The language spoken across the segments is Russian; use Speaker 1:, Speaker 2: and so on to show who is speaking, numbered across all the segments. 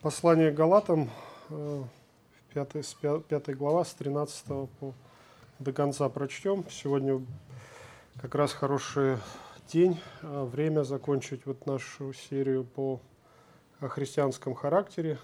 Speaker 1: Послание к Галатам, 5 глава, с 13 до конца прочтем. Сегодня как раз хороший день, время закончить вот нашу серию по христианском характере.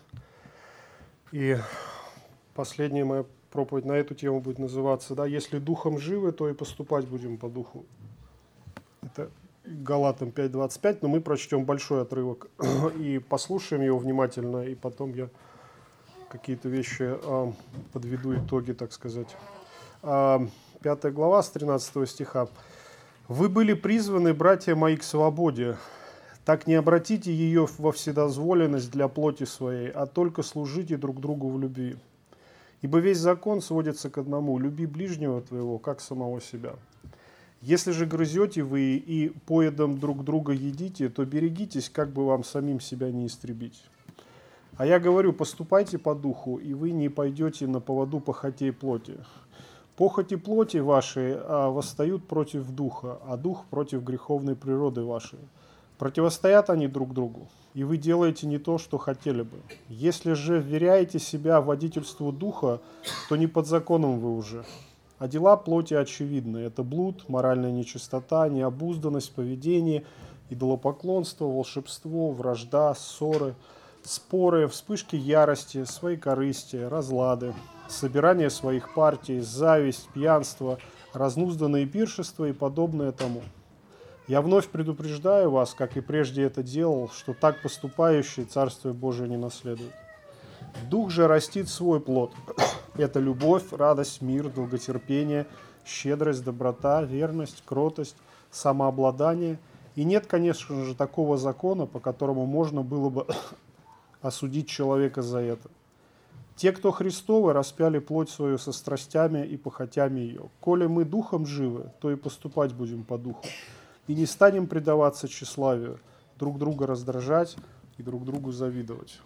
Speaker 1: И последняя моя проповедь на эту тему будет называться, «Если духом живы, то и поступать будем по духу». Это Галатам 5:25, но мы прочтем большой отрывок и послушаем его внимательно, и потом я какие-то вещи подведу итоги, так сказать. 5 глава с 13 стиха. «Вы были призваны, братья мои, к свободе. Так не обратите ее во вседозволенность для плоти своей, а только служите друг другу в любви. Ибо весь закон сводится к одному: люби ближнего твоего, как самого себя. Если же грызете вы и поедом друг друга едите, то берегитесь, как бы вам самим себя не истребить. А я говорю, поступайте по духу, и вы не пойдете на поводу похотей плоти. Похоти плоти вашей восстают против духа, а дух против греховной природы вашей. Противостоят они друг другу, и вы делаете не то, что хотели бы. Если же вверяете себя водительству духа, то не под законом вы уже. А дела плоти очевидны. Это блуд, моральная нечистота, необузданность в поведении, идолопоклонство, волшебство, вражда, ссоры, споры, вспышки ярости, своекорыстие, разлады, собирание своих партий, зависть, пьянство, разнузданные пиршества и подобное тому. Я вновь предупреждаю вас, как и прежде это делал, что так поступающий Царствие Божие не наследует. Дух же растит свой плод. Это любовь, радость, мир, долготерпение, щедрость, доброта, верность, кротость, самообладание. И нет, конечно же, такого закона, по которому можно было бы осудить человека за это. Те, кто Христовы, распяли плоть свою со страстями и похотями ее. Коли мы духом живы, то и поступать будем по духу. И не станем предаваться тщеславию, друг друга раздражать и друг другу завидовать».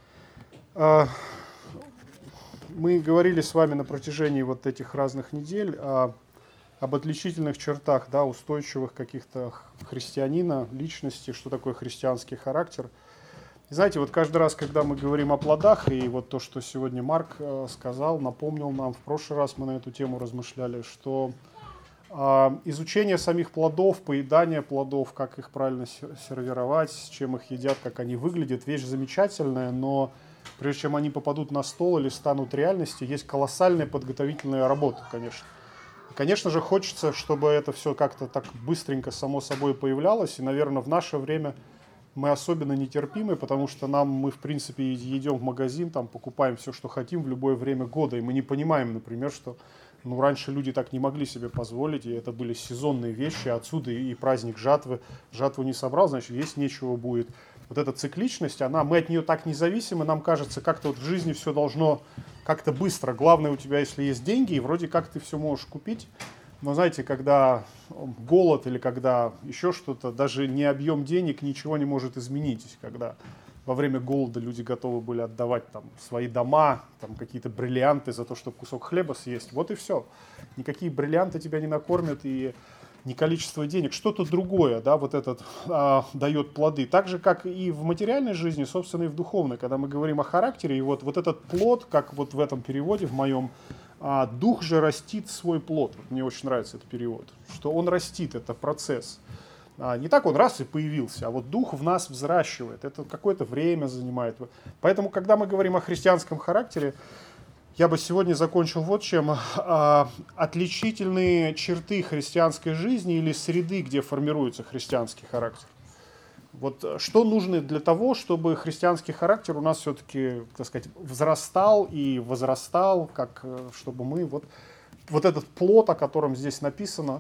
Speaker 1: Мы говорили с вами на протяжении вот этих разных недель об отличительных чертах, устойчивых каких-то христианина, личности, что такое христианский характер. И знаете, вот каждый раз, когда мы говорим о плодах, и вот то, что сегодня Марк сказал, напомнил нам, в прошлый раз мы на эту тему размышляли, что изучение самих плодов, поедание плодов, как их правильно сервировать, с чем их едят, как они выглядят, вещь замечательная, но прежде чем они попадут на стол или станут реальностью, есть колоссальная подготовительная работа, конечно. И, конечно же, хочется, чтобы это все как-то так быстренько само собой появлялось, и, наверное, в наше время мы особенно нетерпимы, потому что мы, в принципе, едем в магазин, там, покупаем все, что хотим в любое время года, и мы не понимаем, например, что раньше люди так не могли себе позволить, и это были сезонные вещи, отсюда и праздник жатвы. Жатву не собрал, значит, есть нечего будет. Вот эта цикличность, мы от нее так независимы, нам кажется, как-то вот в жизни все должно как-то быстро. Главное у тебя, если есть деньги, и вроде как ты все можешь купить. Но знаете, когда голод или когда еще что-то, даже не объем денег ничего не может изменить. Когда во время голода люди готовы были отдавать там свои дома, там какие-то бриллианты за то, чтобы кусок хлеба съесть. Вот и все. Никакие бриллианты тебя не накормят, и не количество денег, что-то другое, вот этот дает плоды. Так же, как и в материальной жизни, собственно, и в духовной. Когда мы говорим о характере, и вот этот плод, как вот в этом переводе, в моем, дух же растит свой плод. Мне очень нравится этот перевод, что он растит, это процесс. Не так он раз и появился, а вот дух в нас взращивает. Это какое-то время занимает. Поэтому, когда мы говорим о христианском характере, я бы сегодня закончил вот чем. Отличительные черты христианской жизни или среды, где формируется христианский характер. Вот что нужно для того, чтобы христианский характер у нас все-таки, так сказать, взрастал и возрастал, чтобы мы вот этот плод, о котором здесь написано.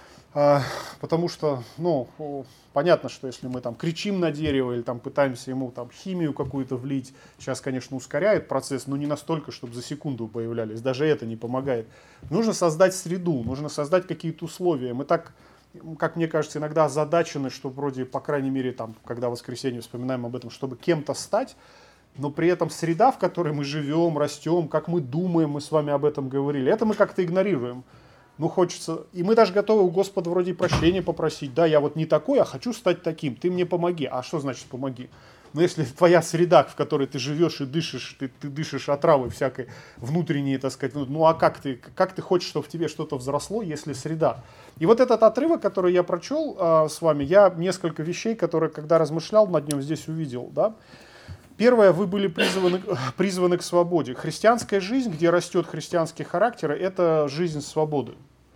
Speaker 1: Потому что, понятно, что если мы там кричим на дерево или там пытаемся ему там химию какую-то влить, сейчас, конечно, ускоряет процесс, но не настолько, чтобы за секунду появлялись. Даже это не помогает. Нужно создать среду, нужно создать какие-то условия. Мы так, как мне кажется, иногда озадачены, что вроде, по крайней мере, там, когда в воскресенье вспоминаем об этом, чтобы кем-то стать, но при этом среда, в которой мы живем, растем, как мы думаем, мы с вами об этом говорили, это мы как-то игнорируем. Хочется, и мы даже готовы у Господа вроде прощения попросить. Я вот не такой, а хочу стать таким, ты мне помоги. А что значит помоги?
Speaker 2: Но если твоя среда, в которой ты живешь и дышишь, ты дышишь отравой всякой внутренней, так сказать, ну а как ты хочешь, чтобы в тебе что-то взросло, если среда? И вот этот отрывок, который я прочел с вами, я несколько вещей, которые, когда размышлял над ним, здесь увидел, да. Первое, вы были призваны к свободе. Христианская жизнь, где растет христианский характер, это жизнь свободы.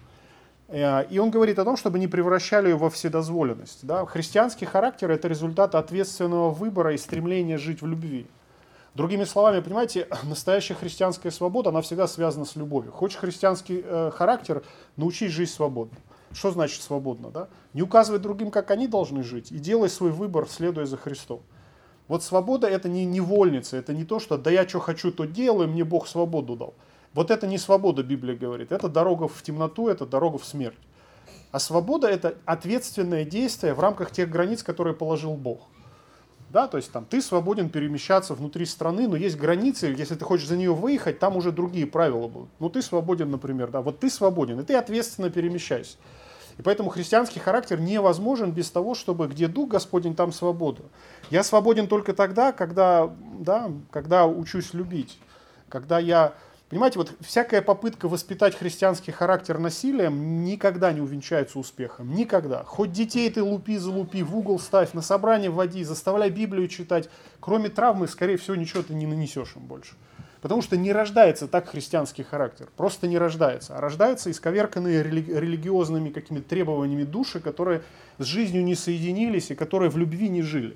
Speaker 2: И он говорит о том, чтобы не превращали ее во вседозволенность. Да? Христианский характер – это результат ответственного выбора и стремления жить в любви. Другими словами, понимаете, настоящая христианская свобода, она всегда связана с любовью. Хочешь христианский характер, научись жить свободно. Что значит свободно? Да? Не указывай другим, как они должны жить, и делай свой выбор, следуя за Христом. Вот свобода – это не невольница, это не то, что «да я что хочу, то делаю, мне Бог свободу дал». Вот это не свобода, Библия говорит, это дорога в темноту, это дорога в смерть. А свобода – это ответственное действие в рамках тех границ, которые положил Бог. Да, то есть там, ты свободен перемещаться внутри страны, но есть границы, если ты хочешь за нее выехать, там уже другие правила будут. Ну ты свободен, например, да, вот ты свободен, и ты ответственно перемещайся. И поэтому христианский характер невозможен без того, чтобы где Дух Господень, там свобода. Я свободен только тогда, когда учусь любить. Когда я, понимаете, вот всякая попытка воспитать христианский характер насилием никогда не увенчается успехом. Никогда. Хоть детей ты залупи, в угол ставь, на собрание вводи, заставляй Библию читать. Кроме травмы, скорее всего, ничего ты не нанесешь им больше. Потому что не рождается так христианский характер. Просто не рождается. А рождаются исковерканные религиозными какими-то требованиями души, которые с жизнью не соединились и которые в любви не жили.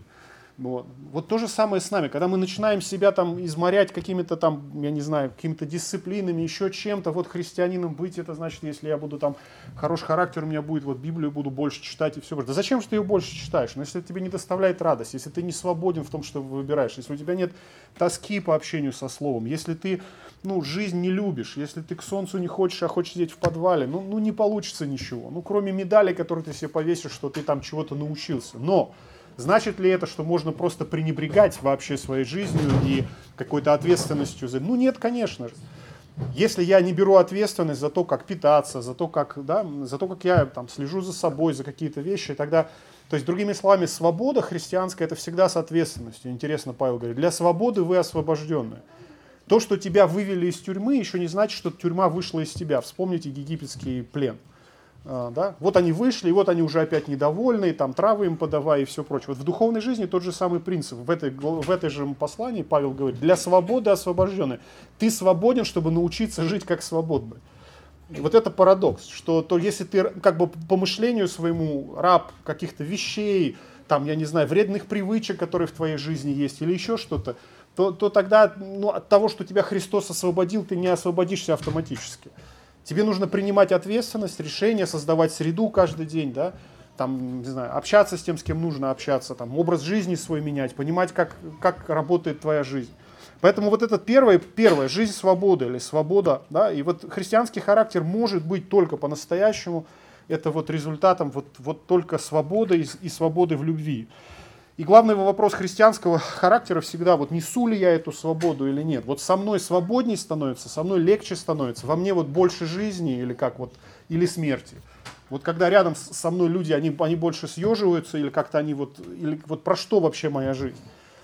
Speaker 2: Вот то же самое с нами. Когда мы начинаем себя там изморять какими-то там, я не знаю, какими-то дисциплинами, еще чем-то, вот христианином быть, это значит, если я буду там, хороший характер у меня будет, вот Библию буду больше читать и все. Да зачем же ты ее больше читаешь? Но если это тебе не доставляет радость, если ты не свободен в том, что выбираешь, если у тебя нет тоски по общению со Словом, если ты жизнь не любишь, если ты к солнцу не хочешь, а хочешь сидеть в подвале, не получится ничего. Кроме медали, которые ты себе повесишь, что ты там чего-то научился. Но значит ли это, что можно просто пренебрегать вообще своей жизнью и какой-то ответственностью? Нет, конечно же. Если я не беру ответственность за то, как питаться, за то, как я там слежу за собой, за какие-то вещи, тогда, то есть, другими словами, свобода христианская – это всегда с ответственностью. Интересно, Павел говорит, для свободы вы освобожденные. То, что тебя вывели из тюрьмы, еще не значит, что тюрьма вышла из тебя. Вспомните египетский плен. Да? Вот они вышли, и вот они уже опять недовольны, там травы им подавай и все прочее. Вот в духовной жизни тот же самый принцип. В этой же послании Павел говорит, для свободы освобожденный. Ты свободен, чтобы научиться жить как свободный. И вот это парадокс, что если ты как бы по мышлению своему раб каких-то вещей, там, я не знаю, вредных привычек, которые в твоей жизни есть, или еще что-то, то тогда от того, что тебя Христос освободил, ты не освободишься автоматически. Тебе нужно принимать ответственность, решения, создавать среду каждый день, да? Там, не знаю, общаться с тем, с кем нужно общаться, там, образ жизни свой менять, понимать, как работает твоя жизнь. Поэтому вот это первое, жизнь свободы или свобода, да? И вот христианский характер может быть только по-настоящему, это вот результатом вот только свободы и свободы в любви. И главный вопрос христианского характера всегда, вот несу ли я эту свободу или нет. Вот со мной свободней становится, со мной легче становится, во мне вот больше жизни или смерти. Вот когда рядом со мной люди, они больше съеживаются, или как-то или про что вообще моя жизнь.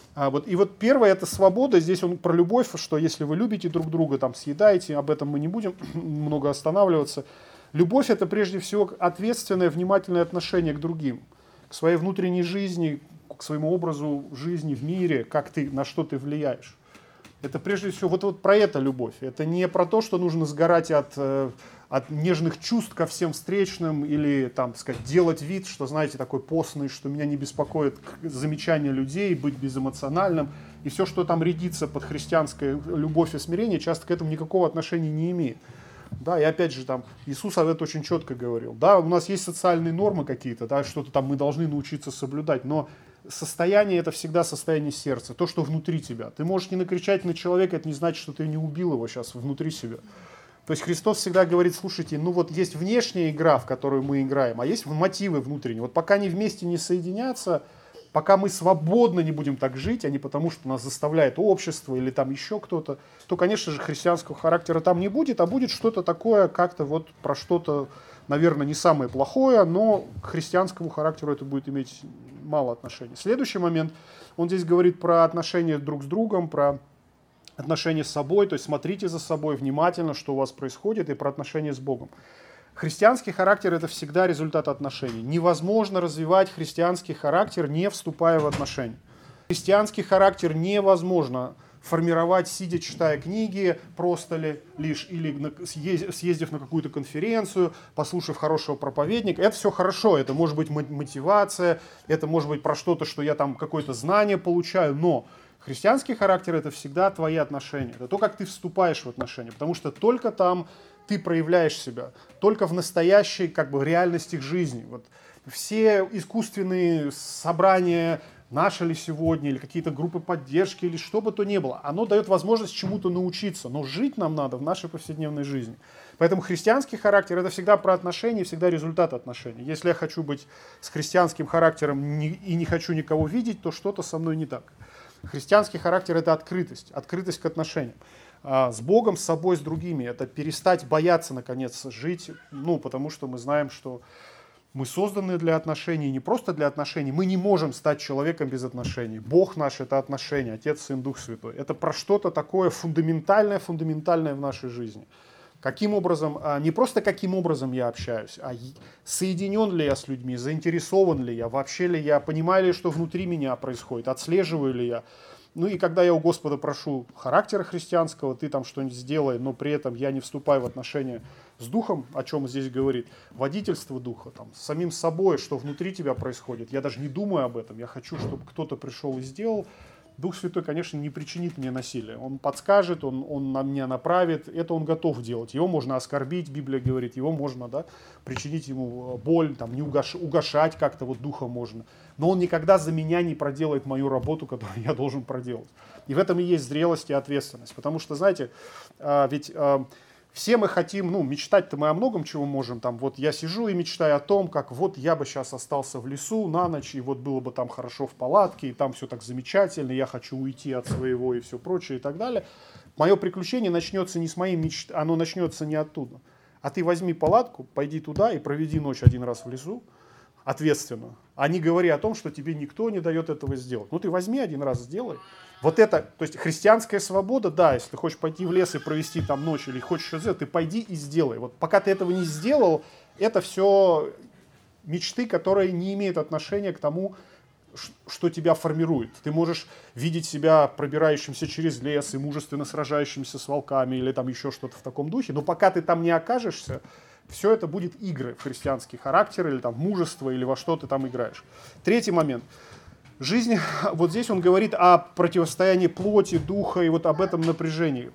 Speaker 2: И вот первое, это свобода, здесь он про любовь, что если вы любите друг друга, там съедаете, об этом мы не будем много останавливаться. Любовь это прежде всего ответственное, внимательное отношение к другим, к своей внутренней жизни, к своему образу жизни в мире, на что ты влияешь. Это прежде всего вот про это любовь. Это не про то, что нужно сгорать от нежных чувств ко всем встречным или там, сказать, делать вид, что, знаете, такой постный, что меня не беспокоит замечания людей, быть безэмоциональным. И все, что там рядится под христианской любовь и смирение, часто к этому никакого отношения не имеет. Да, и опять же, там, Иисус об этом очень четко говорил. Да, у нас есть социальные нормы какие-то, да, что-то там мы должны научиться соблюдать, но состояние это всегда состояние сердца, то, что внутри тебя. Ты можешь не накричать на человека, это не значит, что ты не убил его сейчас внутри себя. То есть Христос всегда говорит, слушайте, есть внешняя игра, в которую мы играем, а есть мотивы внутренние. Вот пока они вместе не соединятся, пока мы свободно не будем так жить, а не потому, что нас заставляет общество или там еще кто-то, то, конечно же, христианского характера там не будет, а будет что-то такое, как-то вот про что-то, наверное, не самое плохое, но к христианскому характеру это будет иметь мало отношений. Следующий момент, он здесь говорит про отношения друг с другом, про отношения с собой, то есть смотрите за собой внимательно, что у вас происходит, и про отношения с Богом. Христианский характер – это всегда результат отношений. Невозможно развивать христианский характер, не вступая в отношения. Христианский характер невозможно формировать, сидя, читая книги, просто лишь, или съездив на какую-то конференцию, послушав хорошего проповедника. Это все хорошо, это может быть мотивация, это может быть про что-то, что я там какое-то знание получаю, но христианский характер – это всегда твои отношения, это то, как ты вступаешь в отношения, потому что только там ты проявляешь себя, только в настоящей реальности жизни. Вот все искусственные собрания, наши ли сегодня, или какие-то группы поддержки, или что бы то ни было, оно дает возможность чему-то научиться, но жить нам надо в нашей повседневной жизни. Поэтому христианский характер – это всегда про отношения, всегда результат отношений. Если я хочу быть с христианским характером и не хочу никого видеть, то что-то со мной не так. Христианский характер – это открытость к отношениям. С Богом, с собой, с другими. Это перестать бояться, наконец, жить, потому что мы знаем, что мы созданы для отношений, не просто для отношений. Мы не можем стать человеком без отношений. Бог наш – это отношения, Отец, Сын, Дух Святой. Это про что-то такое фундаментальное в нашей жизни. Каким образом, не просто каким образом я общаюсь, а соединен ли я с людьми, заинтересован ли я, вообще ли я, понимаю ли, что внутри меня происходит, отслеживаю ли я. И когда я у Господа прошу характера христианского, ты там что-нибудь сделай, но при этом я не вступаю в отношения с Духом, о чем здесь говорит, водительство Духа, с самим собой, что внутри тебя происходит. Я даже не думаю об этом, я хочу, чтобы кто-то пришел и сделал. Дух Святой, конечно, не причинит мне насилия. Он подскажет, он на меня направит, это он готов делать. Его можно оскорбить, Библия говорит, его можно причинить ему боль, не угошать как-то, духом можно. Но он никогда за меня не проделает мою работу, которую я должен проделать. И в этом и есть зрелость и ответственность. Потому что, знаете, ведь все мы хотим, мечтать-то мы о многом чего можем. Я сижу и мечтаю о том, как я бы сейчас остался в лесу на ночь, и было бы там хорошо в палатке, и там все так замечательно, я хочу уйти от своего и все прочее и так далее. Мое приключение начнется не с моей мечты, оно начнется не оттуда. А ты возьми палатку, пойди туда и проведи ночь один раз в лесу, ответственно, а не говори о том, что тебе никто не дает этого сделать. Ты возьми один раз, сделай. То есть христианская свобода, да, если ты хочешь пойти в лес и провести там ночь, или хочешь что-то сделать, ты пойди и сделай. Пока ты этого не сделал, это все мечты, которые не имеют отношения к тому, что тебя формирует. Ты можешь видеть себя пробирающимся через лес и мужественно сражающимся с волками или еще что-то в таком духе, но пока ты там не окажешься, все это будет игры в христианский характер или мужество, или во что ты там играешь. Третий момент. Жизнь, здесь он говорит о противостоянии плоти, духа и об этом напряжении.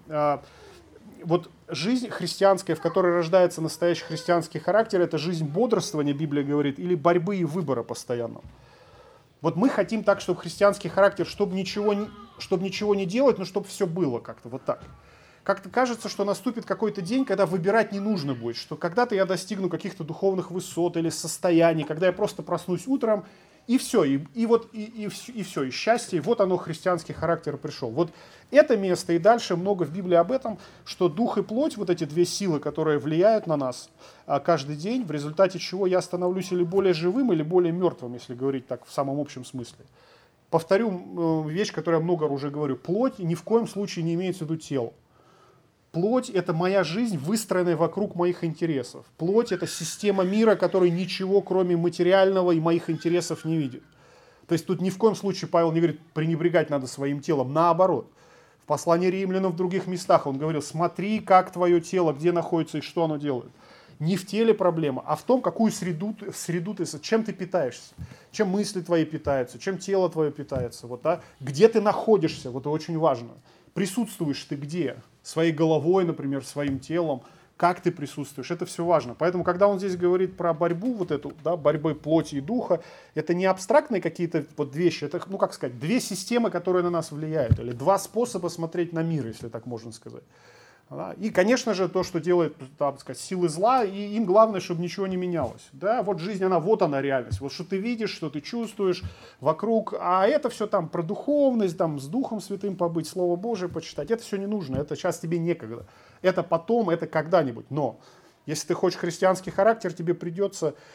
Speaker 2: Жизнь христианская, в которой рождается настоящий христианский характер, это жизнь бодрствования, Библия говорит, или борьбы и выбора постоянного. Мы хотим так, чтобы христианский характер, чтобы ничего не делать, но чтобы все было как-то так. Как-то кажется, что наступит какой-то день, когда выбирать не нужно будет, что когда-то я достигну каких-то духовных высот или состояний, когда я просто проснусь утром, и все, и все, и счастье, и оно, христианский характер пришел. Это место, и дальше много в Библии об этом, что дух и плоть, эти две силы, которые влияют на нас каждый день, в результате чего я становлюсь или более живым, или более мертвым, если говорить так в самом общем смысле. Повторю вещь, которую я много уже говорю. Плоть ни в коем случае не имеется в виду тело. Плоть – это моя жизнь, выстроенная вокруг моих интересов. Плоть – это система мира, которая ничего, кроме материального и моих интересов, не видит. То есть тут ни в коем случае Павел не говорит, пренебрегать надо своим телом. Наоборот. В послании Римлянам в других местах он говорил, смотри, как твое тело, где находится и что оно делает. Не в теле проблема, а в том, какую среду ты, чем ты питаешься. Чем мысли твои питаются, чем тело твое питается. Где ты находишься, это очень важно. Присутствуешь ты где? Своей головой, например, своим телом, как ты присутствуешь, это все важно. Поэтому, когда он здесь говорит про борьбу, борьбы плоти и духа, это не абстрактные какие-то вещи, это, две системы, которые на нас влияют, или два способа смотреть на мир, если так можно сказать. И, конечно же, то, что делает силы зла, и им главное, чтобы ничего не менялось. Жизнь, она реальность. Что ты видишь, что ты чувствуешь вокруг, а это все про духовность, с Духом Святым побыть, Слово Божие почитать, это все не нужно, это сейчас тебе некогда. Это потом, это когда-нибудь. Но если ты хочешь христианский характер, тебе придется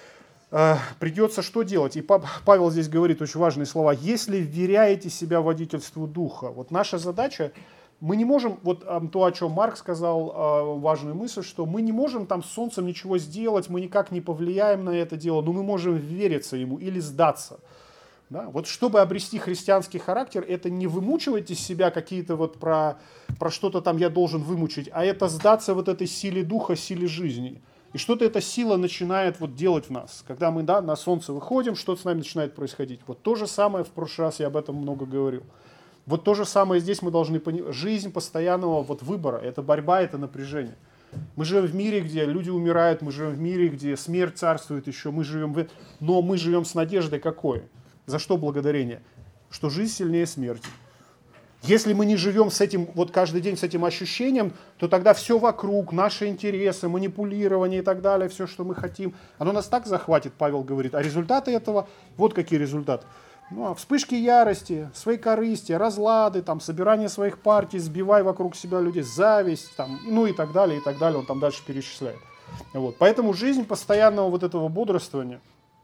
Speaker 2: придется что делать? И Павел здесь говорит очень важные слова. Если вверяете себя водительству Духа, вот наша задача, мы не можем, вот то, о чем Марк сказал, важную мысль, что мы не можем там с солнцем ничего сделать, мы никак не повлияем на это дело, но мы можем вериться ему или сдаться. Да? Вот чтобы обрести христианский характер, это не вымучивать из себя какие-то вот про что-то там я должен вымучить, а это сдаться вот этой силе Духа, силе жизни. И что-то эта сила начинает вот делать в нас. Когда мы на солнце выходим, что-то с нами начинает происходить. Вот то же самое, в прошлый раз я об этом много говорил. Вот то же самое здесь мы должны понимать. Жизнь постоянного вот выбора, это борьба, это напряжение. Мы живем в мире, где люди умирают, мы живем в мире, где смерть царствует еще, но мы живем с надеждой какой? За что благодарение? Что жизнь сильнее смерти. Если мы не живем с этим, вот каждый день с этим ощущением, то тогда все вокруг, наши интересы, манипулирование и так далее, все, что мы хотим, оно нас так захватит, Павел говорит. А результаты этого, вот какие результаты. Вспышки ярости, своей корысти, разлады, там, собирание своих партий, сбивай вокруг себя людей, зависть, там, и так далее, он там дальше перечисляет. Вот. Поэтому жизнь постоянного вот этого бодрствования,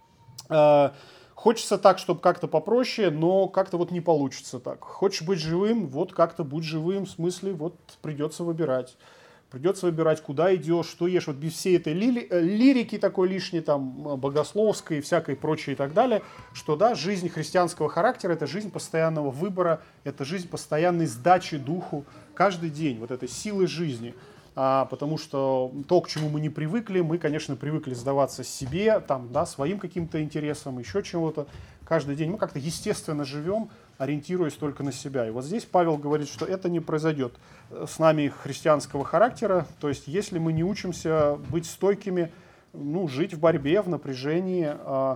Speaker 2: хочется так, чтобы как-то попроще, но как-то вот не получится так. Хочешь быть живым, вот как-то будь живым, в смысле, вот придется выбирать. Придется выбирать, куда идешь, что ешь. Вот без всей этой лирики такой лишней, там, богословской, всякой прочей и так далее, что, да, жизнь христианского характера – это жизнь постоянного выбора, это жизнь постоянной сдачи духу каждый день, вот этой силы жизни. Потому что то, к чему мы не привыкли, мы, конечно, привыкли сдаваться себе, там, да, своим каким-то интересам, еще чего-то. Каждый день мы как-то естественно живем, ориентируясь только на себя. И вот здесь Павел говорит, что это не произойдет с нами христианского характера. То есть если мы не учимся быть стойкими, жить в борьбе, в напряжении.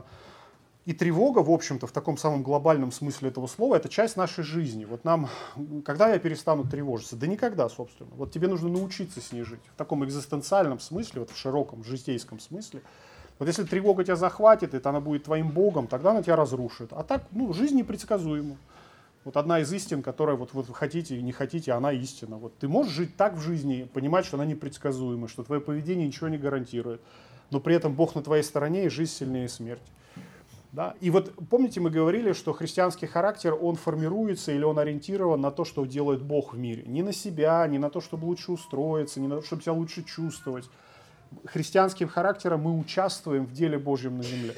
Speaker 2: И тревога, в общем-то, в таком самом глобальном смысле этого слова, это часть нашей жизни. Вот когда я перестану тревожиться? Да никогда, собственно. Вот тебе нужно научиться с ней жить. В таком экзистенциальном смысле, вот в широком житейском смысле. Вот если тревога тебя захватит, и она будет твоим богом, тогда она тебя разрушит. А так, жизнь непредсказуема. Вот одна из истин, которая вот вы хотите и не хотите, она истина. Вот ты можешь жить так в жизни, понимать, что она непредсказуема, что твое поведение ничего не гарантирует. Но при этом Бог на твоей стороне, и жизнь сильнее смерти. Да? И вот помните, мы говорили, что христианский характер, он формируется или он ориентирован на то, что делает Бог в мире. Не на себя, не на то, чтобы лучше устроиться, не на то, чтобы себя лучше чувствовать. Христианским характером мы участвуем в деле Божьем на земле.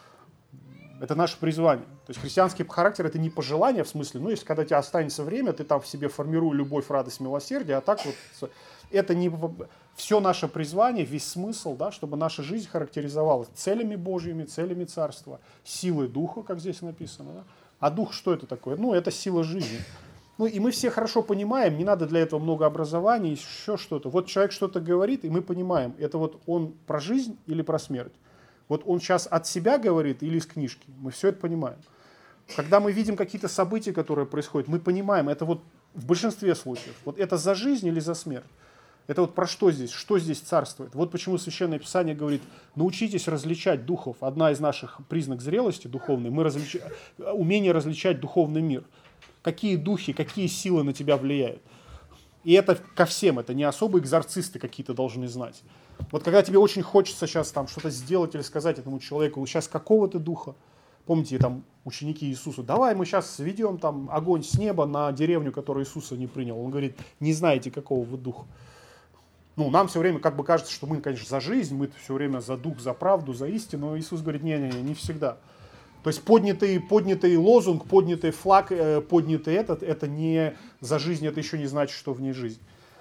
Speaker 2: Это наше призвание. То есть христианский характер – это не пожелание, в смысле, если когда у тебя останется время, ты там в себе формируй любовь, радость, милосердие, а так вот это не все наше призвание, весь смысл, да, чтобы наша жизнь характеризовалась целями Божьими, целями Царства, силой Духа, как здесь написано. Да? А Дух что это такое? Это сила жизни. И мы все хорошо понимаем, не надо для этого много образования, еще что-то. Вот человек что-то говорит, и мы понимаем, это вот он про жизнь или про смерть. Вот он сейчас от себя говорит или из книжки. Мы все это понимаем. Когда мы видим какие-то события, которые происходят, мы понимаем, это вот в большинстве случаев, вот это за жизнь или за смерть. Это вот про что здесь царствует. Вот почему Священное Писание говорит, научитесь различать духов. Одна из наших признаков зрелости духовной, умение различать духовный мир. Какие духи, какие силы на тебя влияют. И это ко всем, это не особо экзорцисты какие-то должны знать. Вот когда тебе очень хочется сейчас там что-то сделать или сказать этому человеку, сейчас какого ты духа? Помните, там ученики Иисуса, давай мы сейчас сведем там огонь с неба на деревню, которую Иисуса не принял. Он говорит, не знаете, какого вы духа. Нам все время как бы кажется, что мы, конечно, за жизнь, мы все время за дух, за правду, за истину. Но Иисус говорит, не всегда. То есть поднятый лозунг, поднятый флаг, поднятый это не за жизнь, это еще не значит, что в ней жизнь.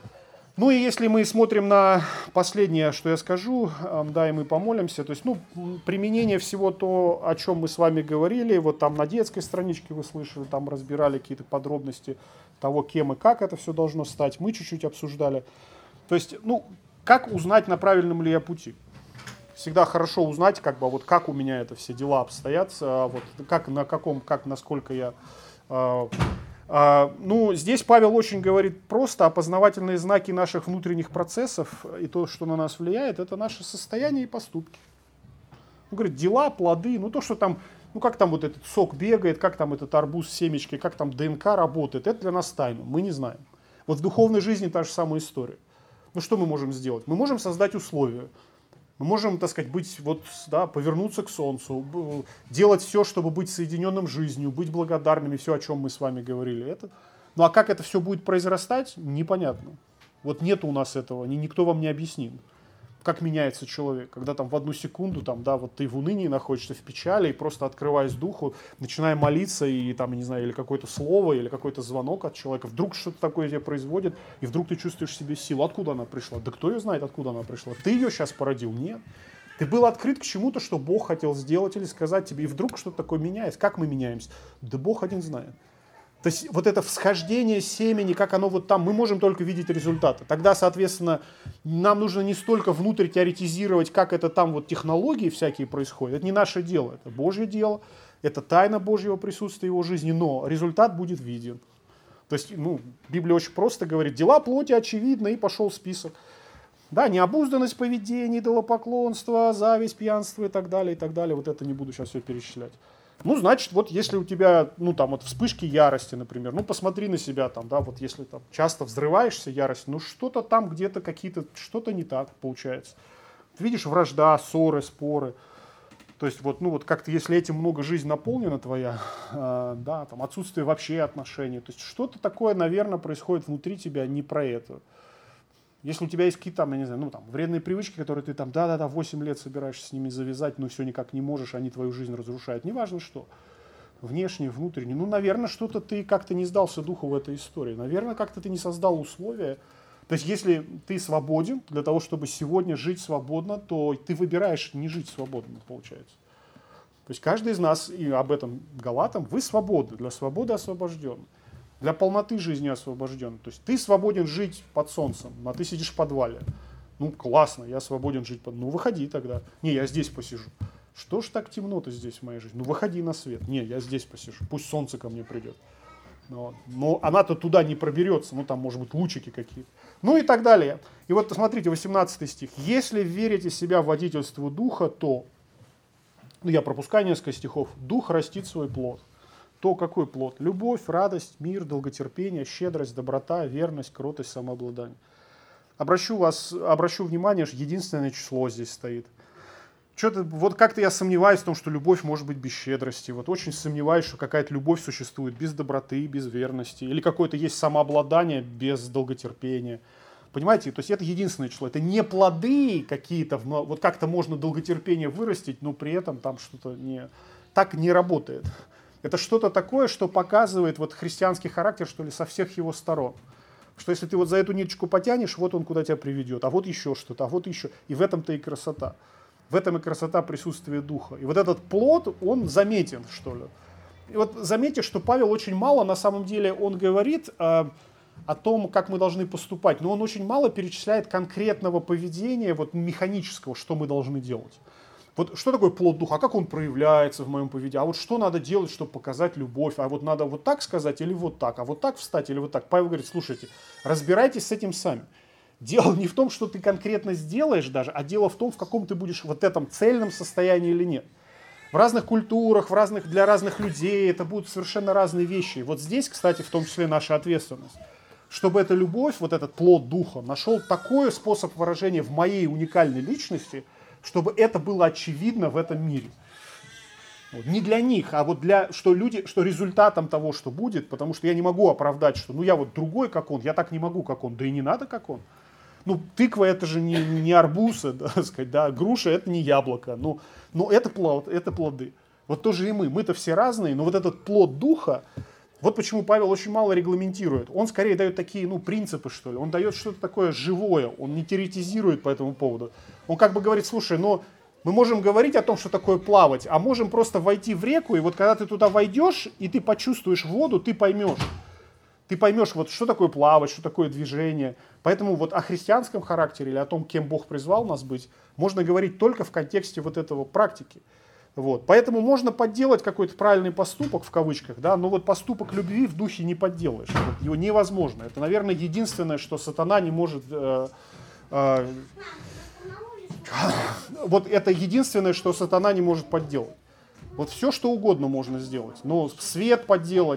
Speaker 2: И если мы смотрим на последнее, что я скажу, да, и мы помолимся, то есть, применение всего то, о чем мы с вами говорили, вот там на детской страничке вы слышали, там разбирали какие-то подробности того, кем и как это все должно стать, мы чуть-чуть обсуждали. То есть, как узнать, на правильном ли я пути? Всегда хорошо узнать, как у меня это все дела обстоят, насколько я... Здесь Павел очень говорит просто, опознавательные знаки наших внутренних процессов и то, что на нас влияет, это наше состояние и поступки. Он говорит, дела, плоды, то, что там, как там вот этот сок бегает, как там этот арбуз с семечкой, как там ДНК работает, это для нас тайна, мы не знаем. Вот в духовной жизни та же самая история. Что мы можем сделать? Мы можем создать условия. Мы можем, так сказать, быть, вот, да, повернуться к солнцу, делать все, чтобы быть соединенным жизнью, быть благодарными, все, о чем мы с вами говорили. Ну а как это все будет произрастать, непонятно. Вот нет у нас этого, никто вам не объяснит. Как меняется человек, когда там в одну секунду, там, да, вот ты в унынии находишься, в печали, и просто открываясь духу, начиная молиться, и там, не знаю, или какое-то слово, или какой-то звонок от человека, вдруг что-то такое тебе производит, и вдруг ты чувствуешь в себе силу. Откуда она пришла? Да кто ее знает, откуда она пришла? Ты ее сейчас породил? Нет. Ты был открыт к чему-то, что Бог хотел сделать или сказать тебе, и вдруг что-то такое меняется. Как мы меняемся? Да Бог один знает. То есть вот это всхождение семени, как оно вот там, мы можем только видеть результаты. Тогда, соответственно, нам нужно не столько внутрь теоретизировать, как это там вот технологии всякие происходят. Это не наше дело, это Божье дело, это тайна Божьего присутствия в его жизни, но результат будет виден. То есть, Библия очень просто говорит, дела плоти очевидны, и пошел список. Да, необузданность поведения, идолопоклонство, зависть, пьянство и так далее, и так далее. Вот это не буду сейчас все перечислять. Значит, вот если у тебя, там вот вспышки ярости, например, посмотри на себя там, да, вот если там часто взрываешься яростью, что-то там где-то что-то не так получается. Ты видишь, вражда, ссоры, споры. То есть вот как-то, если этим много жизнь наполнена твоя, да, там отсутствие вообще отношений, то есть что-то такое, наверное, происходит внутри тебя не про это. Если у тебя есть какие-то, я не знаю, вредные привычки, которые ты 8 лет собираешься с ними завязать, но все никак не можешь, они твою жизнь разрушают. Неважно что. Внешне, внутренне. Наверное, что-то ты как-то не сдался духу в этой истории. Наверное, как-то ты не создал условия. То есть, если ты свободен для того, чтобы сегодня жить свободно, то ты выбираешь не жить свободно, получается. То есть, каждый из нас, и об этом Галатам, вы свободны, для свободы освобожден. Для полноты жизни освобожден. То есть ты свободен жить под солнцем, а ты сидишь в подвале. Классно, я свободен жить под... выходи тогда. Не, я здесь посижу. Что ж так темно-то здесь в моей жизни? Выходи на свет. Не, я здесь посижу. Пусть солнце ко мне придет. Но она-то туда не проберется. Там, может быть, лучики какие-то. И так далее. И вот смотрите, 18 стих. Если верите себя в водительство духа, то... я пропускаю несколько стихов. Дух растит свой плод. То какой плод? Любовь, радость, мир, долготерпение, щедрость, доброта, верность, кротость, самообладание. Обращу внимание, что единственное число здесь стоит. Вот как-то я сомневаюсь в том, что любовь может быть без щедрости. Вот очень сомневаюсь, что какая-то любовь существует без доброты, без верности. Или какое-то есть самообладание без долготерпения. Понимаете? То есть это единственное число. Это не плоды какие-то. Вот как-то можно долготерпение вырастить, но при этом там что-то так не работает. Это что-то такое, что показывает христианский характер, что ли, со всех его сторон. Что если ты за эту ниточку потянешь, вот он куда тебя приведет, а вот еще что-то, а вот еще. И в этом-то и красота. В этом и красота присутствия духа. И вот этот плод, он заметен, что ли. И вот заметьте, что Павел очень мало, на самом деле, он говорит о том, как мы должны поступать, но он очень мало перечисляет конкретного поведения, механического, что мы должны делать. Вот что такое плод духа? А как он проявляется в моем поведении? А вот что надо делать, чтобы показать любовь? А вот надо вот так сказать или вот так? А вот так встать или вот так? Павел говорит, слушайте, разбирайтесь с этим сами. Дело не в том, что ты конкретно сделаешь даже, а дело в том, в каком ты будешь в этом цельном состоянии или нет. В разных культурах, для разных людей это будут совершенно разные вещи. И вот здесь, кстати, в том числе наша ответственность. Чтобы эта любовь, этот плод духа, нашел такой способ выражения в моей уникальной личности, чтобы это было очевидно в этом мире. Не для них, а что результатом того, что будет, потому что я не могу оправдать, что я другой, как он, я так не могу, как он, да и не надо, как он. Тыква это же не арбуз, да, груша это не яблоко, но это плоды. Вот тоже и мы-то все разные, но этот плод духа, вот почему Павел очень мало регламентирует. Он скорее дает такие, принципы, что ли. Он дает что-то такое живое, он не теоретизирует по этому поводу. Он как бы говорит, слушай, мы можем говорить о том, что такое плавать, а можем просто войти в реку, и когда ты туда войдешь, и ты почувствуешь воду, ты поймешь. Ты поймешь, что такое плавать, что такое движение. Поэтому о христианском характере или о том, кем Бог призвал нас быть, можно говорить только в контексте этого практики. Поэтому можно подделать какой-то правильный поступок, в кавычках, да, но поступок любви в духе не подделаешь. Его невозможно. Это, наверное, единственное, что сатана не может... это единственное, что сатана не может подделать. Все, что угодно можно сделать. Но свет подделать.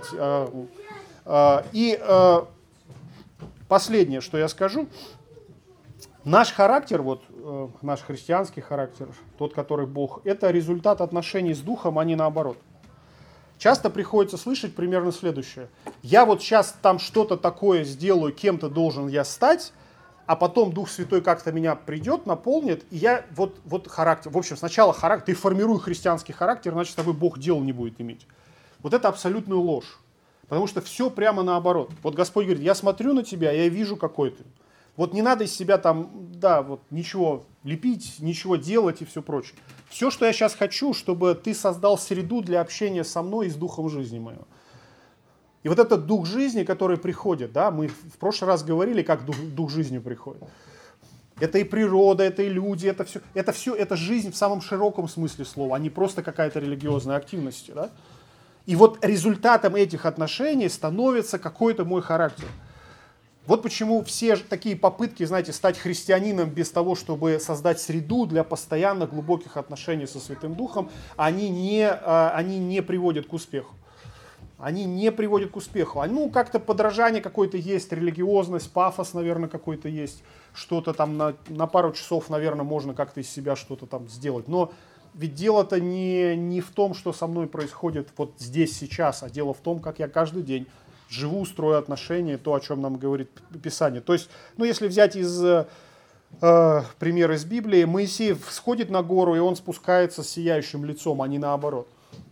Speaker 2: Последнее, что я скажу. Наш характер, вот наш христианский характер, тот, который Бог, это результат отношений с Духом, а не наоборот. Часто приходится слышать примерно следующее. Я вот сейчас там что-то такое сделаю, кем-то должен я стать, а потом Дух Святой как-то меня придет, наполнит, и я вот характер. В общем, сначала характер, ты формируй христианский характер, значит, с тобой Бог дел не будет иметь. Вот это абсолютная ложь. Потому что все прямо наоборот. Вот Господь говорит, я смотрю на тебя, я вижу, какой ты. Вот не надо из себя там, да, вот ничего лепить, ничего делать и все прочее. Все, что я сейчас хочу, чтобы ты создал среду для общения со мной и с Духом жизни моего. И вот этот Дух жизни, который приходит, да, мы в прошлый раз говорили, как Дух жизни приходит. Это и природа, это и люди, это жизнь в самом широком смысле слова, а не просто какая-то религиозная активность. Да? И вот результатом этих отношений становится какой-то мой характер. Вот почему все такие попытки, знаете, стать христианином без того, чтобы создать среду для постоянно глубоких отношений со Святым Духом, они не приводят к успеху. Они не приводят к успеху. Ну, как-то подражание какое-то есть, религиозность, пафос, наверное, какой-то есть. Что-то там на пару часов, наверное, можно как-то из себя что-то там сделать. Но ведь дело-то не в том, что со мной происходит вот здесь, сейчас, а дело в том, как я каждый день живу, строю отношения, то, о чем нам говорит Писание. То есть, ну, если взять пример из Библии, Моисей сходит на гору, и он спускается с сияющим лицом, а не наоборот.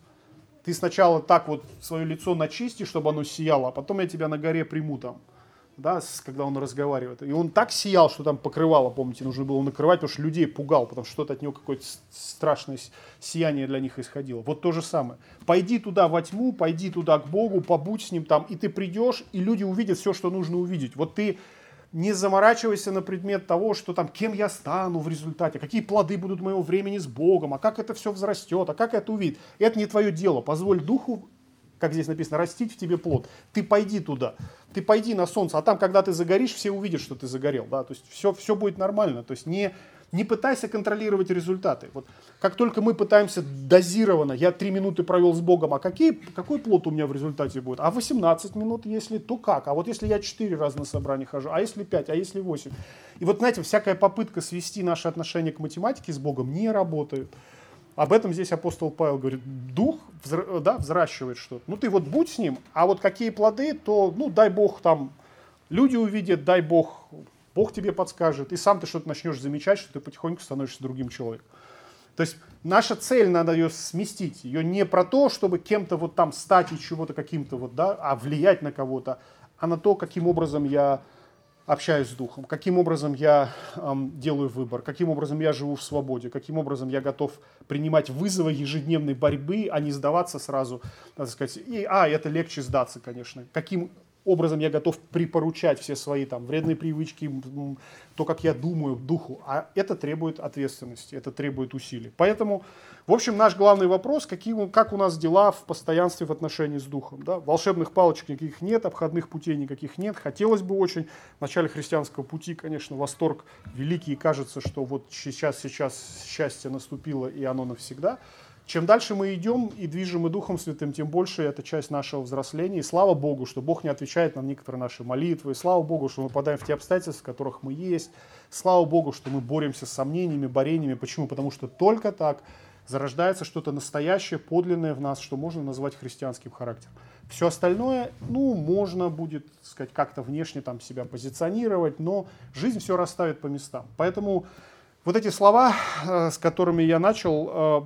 Speaker 2: Ты сначала так вот свое лицо начисти, чтобы оно сияло, а потом я тебя на горе приму там, да, когда он разговаривает. И он так сиял, что там покрывало, помните, нужно было накрывать, потому что людей пугал, потому что что-то от него какое-то страшное сияние для них исходило. Вот то же самое. Пойди туда во тьму, пойди туда к Богу, побудь с Ним там, и ты придешь, и люди увидят все, что нужно увидеть. Вот ты не заморачивайся на предмет того, что там, кем я стану в результате, какие плоды будут моего времени с Богом, а как это все взрастет, а как это увидит. Это не твое дело. Позволь Духу, как здесь написано, растить в тебе плод. Ты пойди туда, ты пойди на солнце, а там, когда ты загоришь, все увидят, что ты загорел. Да? То есть все будет нормально. То есть не пытайся контролировать результаты. Вот как только мы пытаемся дозированно, я 3 минуты провел с Богом, а какой плод у меня в результате будет? А 18 минут, если, то как? А вот если я 4 раза на собрание хожу, а если 5, а если 8? И вот, знаете, всякая попытка свести наши отношения к математике с Богом не работает. Об этом здесь апостол Павел говорит, Дух взращивает что-то. Ну ты вот будь с ним, а вот какие плоды, то, ну дай Бог там, люди увидят, дай Бог, Бог тебе подскажет, и сам ты что-то начнешь замечать, что ты потихоньку становишься другим человеком. То есть наша цель, надо ее сместить, ее не про то, чтобы кем-то вот там стать и чего-то каким-то вот, да, а влиять на кого-то, а на то, каким образом я общаюсь с Духом, каким образом я делаю выбор, каким образом я живу в свободе, каким образом я готов принимать вызовы ежедневной борьбы, а не сдаваться сразу, так сказать, это легче сдаться, конечно, каким образом я готов припоручать все свои там вредные привычки, то, как я думаю, Духу, а это требует ответственности, это требует усилий. Поэтому, в общем, наш главный вопрос, как у нас дела в постоянстве в отношении с Духом. Да? Волшебных палочек никаких нет, обходных путей никаких нет. Хотелось бы очень. В начале христианского пути, конечно, восторг великий, и кажется, что вот сейчас счастье наступило, и оно навсегда. Чем дальше мы идем и движем и Духом Святым, тем больше это часть нашего взросления. И слава Богу, что Бог не отвечает на некоторые наши молитвы. И слава Богу, что мы попадаем в те обстоятельства, в которых мы есть. Слава Богу, что мы боремся с сомнениями, борениями. Почему? Потому что только так зарождается что-то настоящее, подлинное в нас, что можно назвать христианским характером. Все остальное, можно будет, так сказать, как-то внешне там себя позиционировать, но жизнь все расставит по местам. Поэтому вот эти слова, с которыми я начал,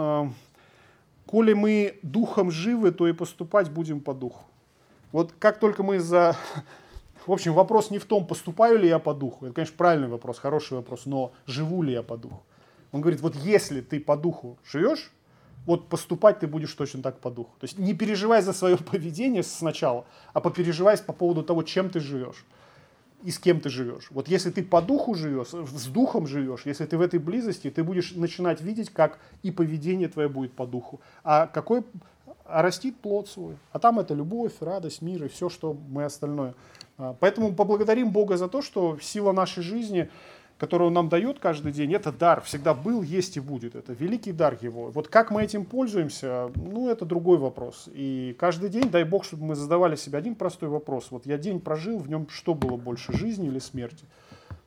Speaker 2: «Коли мы духом живы, то и поступать будем по духу». Вот как только мы В общем, вопрос не в том, поступаю ли я по духу. Это, конечно, правильный вопрос, хороший вопрос, но живу ли я по духу. Он говорит, вот если ты по духу живешь, вот поступать ты будешь точно так по духу. То есть не переживай за свое поведение сначала, а попереживай по поводу того, чем ты живешь и с кем ты живешь. Вот если ты по духу живешь, с духом живешь, если ты в этой близости, ты будешь начинать видеть, как и поведение твое будет по духу. А растит плод свой. А там это любовь, радость, мир и все, что мы остальное. Поэтому поблагодарим Бога за то, что сила нашей жизни, которую Он нам дает каждый день, это дар. Всегда был, есть и будет. Это великий дар Его. Вот как мы этим пользуемся, это другой вопрос. И каждый день, дай Бог, чтобы мы задавали себе один простой вопрос. Вот я день прожил, в нем что было больше, жизни или смерти?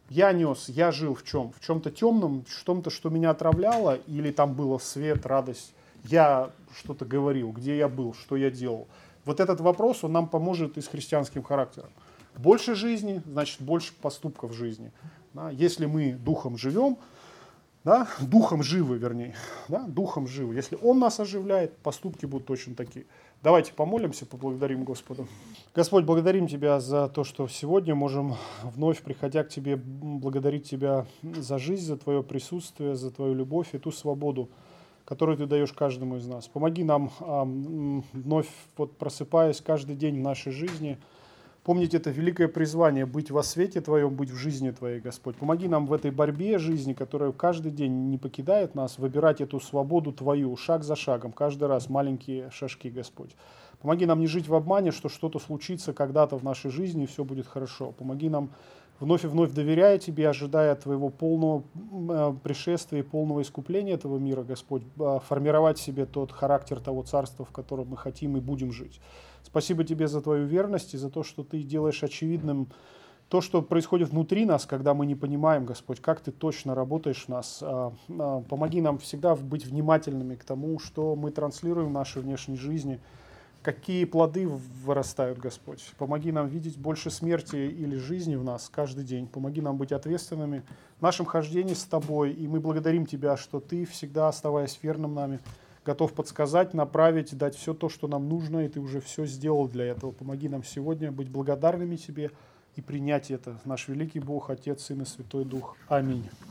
Speaker 2: я нес, я жил в чем? В чем-то темном, в чем-то, что меня отравляло, или там было свет, радость, я что-то говорил, где я был, что я делал. Вот этот вопрос, он нам поможет и с христианским характером. Больше жизни, значит, больше поступков в жизни. Да? Если мы духом живем, да, духом живы, вернее, да, духом живы. Если Он нас оживляет, поступки будут точно такие. Давайте помолимся, поблагодарим Господа. Господь, благодарим Тебя за то, что сегодня можем, вновь приходя к Тебе, благодарить Тебя за жизнь, за Твое присутствие, за Твою любовь и ту свободу, которую Ты даешь каждому из нас. Помоги нам, вновь вот просыпаясь каждый день в нашей жизни, помнить это великое призвание, быть во свете Твоем, быть в жизни Твоей, Господь. Помоги нам в этой борьбе жизни, которая каждый день не покидает нас, выбирать эту свободу Твою, шаг за шагом, каждый раз маленькие шажки, Господь. Помоги нам не жить в обмане, что что-то случится когда-то в нашей жизни, и все будет хорошо. Помоги нам вновь и вновь, доверяя Тебе, ожидая Твоего полного пришествия и полного искупления этого мира, Господь, формировать в себе тот характер того царства, в котором мы хотим и будем жить. Спасибо Тебе за Твою верность и за то, что Ты делаешь очевидным то, что происходит внутри нас, когда мы не понимаем, Господь, как Ты точно работаешь в нас. Помоги нам всегда быть внимательными к тому, что мы транслируем в нашей внешней жизни, какие плоды вырастают, Господь. Помоги нам видеть больше смерти или жизни в нас каждый день. Помоги нам быть ответственными в нашем хождении с Тобой. И мы благодарим Тебя, что Ты, всегда оставаясь верным нами, готов подсказать, направить, дать все то, что нам нужно, и Ты уже все сделал для этого. Помоги нам сегодня быть благодарными Тебе и принять это. Наш великий Бог, Отец, Сын и Святой Дух. Аминь.